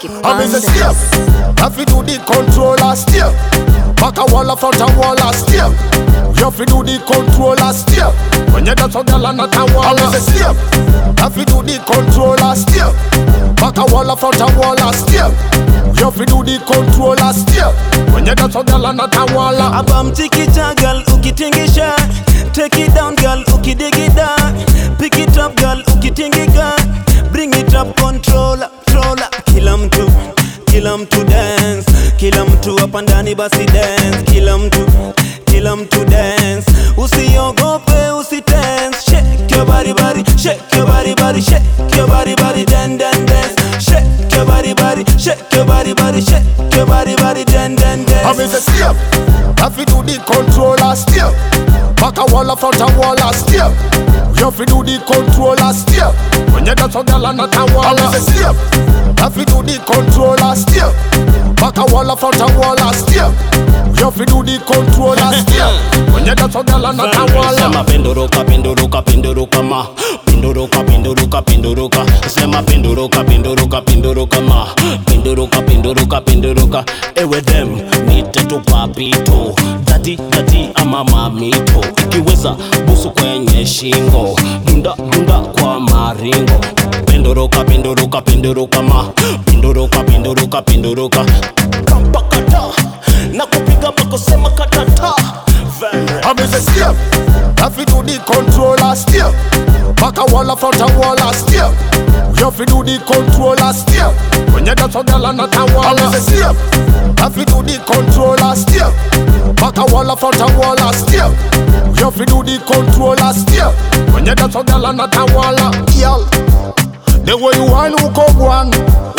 I'm in the step. Have to do the controller step. Back a wall, a front a wall, a step. You have to do the controller step. When you dance on the land at a wall, I'm in the step. Have to do the controller step. Back a wall, a front a wall, a step. You have to do the controller step. When you dance on the land at a wall, Abam tikita girl, ukitingisha. Take it down girl, ukidigida. Pick it up girl, ukitingiga. Bring it up, controller, controller. Kila mtu dance. Kila mtu hapa ndani basi dance. Kila mtu dance. Usiogope, usitense. Shake your body body, shake your body body, shake your body body, dance dance. Shake your body body, shake your body body, shake your body body, dance dance. I'm in the step. Have to do the controller step. Back a wall, a front a wall, a step. You have to do the controller step. When you dance on the land at a wall, I'm in the step. Have to do the controller step. Back a wall, a front a wall, a step. You have to do the controller step. When you dance on the land at a wall, Sema penduruka, penduruka, penduruka ma. Penduruka, penduruka, penduruka. Sema penduruka, penduruka, penduruka ma. Penduruka, penduruka, penduruka. Ewe dem, nite tu papito. Dati, dati ama mamito. Ikiweza busu kwenye shingo. Dunda, dunda kwa maringo. Penduruka, penduruka, penduruka ma. Penduruka, penduruka, penduruka. Kampakata, na kupiga bako sema katata. I'm in the step. Have to do the controller step. Back a wall, a front a wall, a step. You have to do the controller step. When you dance on the land at a wall, I'm in the step. Have to do the controller step. Back a wall, a front a wall, a step. You have to do the controller step. When you dance on the land at a wall, y'all. The way you whine, who come one,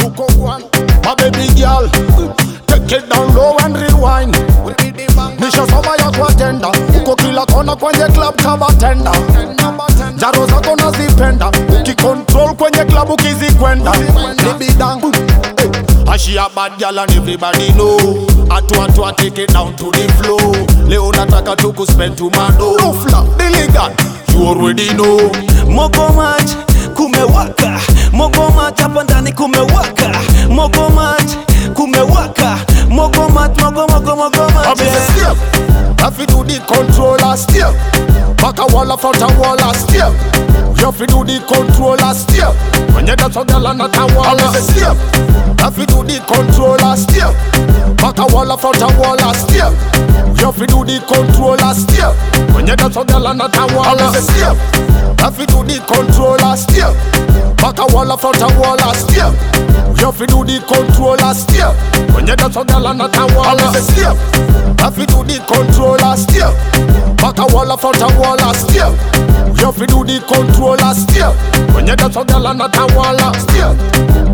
my baby girl. Take it down low and rewind. Nisha sama ya kwa tenda. Uko kila kona kwenye club kama tenda. Jaro zako nazipenda. Ukicontrol kwenye club ukizikwenda. Baby down. She a bad girl and everybody know. Atu take it down to the floor. Leo nataka tukuspend to mando. No flap, illegal, you already know. Moko match, kumewaka. Moko match hapa ndani kumewaka. Moko match, kumewaka. Moko match, moko match. I'm in the step. Have to do the controller step. Back a wall, a front a wall, a step. You have to do the controller step. When you dance on the land at a wall, I'm in the step. Have to do the controller step. Back a wall, a front a wall, a step. You have to do the controller step. When you dance on the land at a wall, I'm in the step. Have to do the controller step. Back a wall, a front a wall, a step. You have to do the controller step. When you dance on the land at a wall, I'm in the step. Have to do the controller step. Back a wall, a front a wall, a step. You have to do the controller step. When you dance on the land at a wall, step.